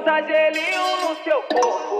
passar gelinho no seu corpo.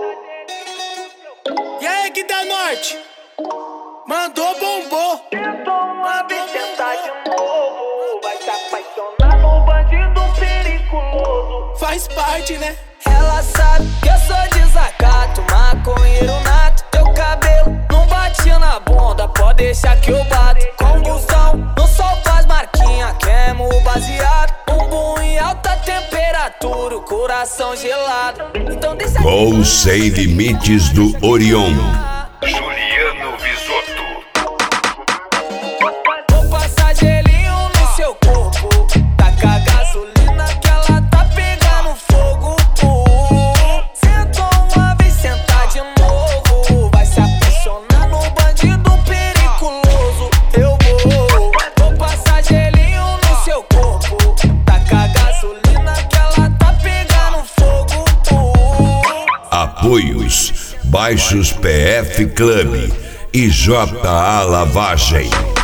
E aí, que da norte? Mandou, bombou. Tentou uma vez, tentar de novo. Vai se apaixonar no bandido periculoso. Faz parte, né? Ela sabe que eu sou desacato, maconheiro nato. Teu cabelo não bate na bunda, pode deixar que eu bato. Combustão, no sol faz marquinha, queimo o baseado. Bumbum em alta temperatura, o coração gelado. Então deixa Com Sem Limites do Orion. Juliano Visotto. Vou passar gelinho no seu corpo. Taca a gasolina que ela tá pegando fogo. Sentou uma vez, sentar de novo. Vai se apaixonar no bandido periculoso. Eu vou passar gelinho no seu corpo. Taca a gasolina que ela tá pegando fogo. Apoios Baixos PF Club e JA Lavagem.